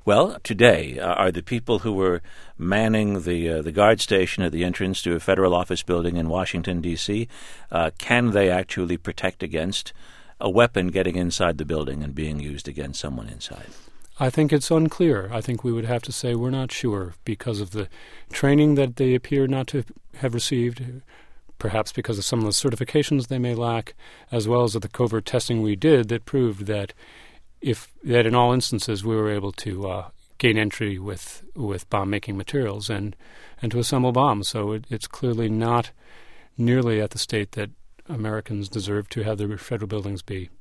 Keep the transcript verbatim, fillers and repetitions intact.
Well, today, uh, are the people who were manning the uh, the guard station at the entrance to a federal office building in Washington, D C, uh, can they actually protect against a weapon getting inside the building and being used against someone inside? I think it's unclear. I think we would have to say we're not sure because of the training that they appear not to have received, perhaps because of some of the certifications they may lack, as well as of the covert testing we did that proved that if that in all instances we were able to uh, gain entry with with bomb-making materials and, and to assemble bombs. So it, it's clearly not nearly at the state that Americans deserve to have their federal buildings be.